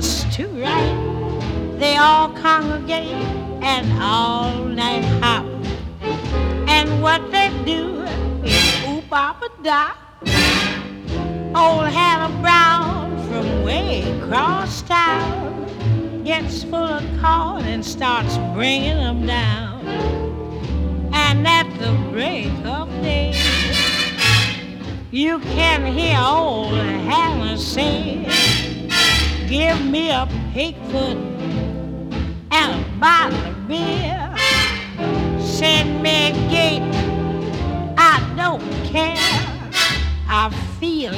just too right. They all congregate and all night hop. And what they do is oop-op-a-da. Old Hannah Brown from way across town gets full of corn and starts bringing them down. And at the break of day, you can hear old Hannah say, give me a pigfoot and a bottle of beer. Send me a gate, I don't care. I feel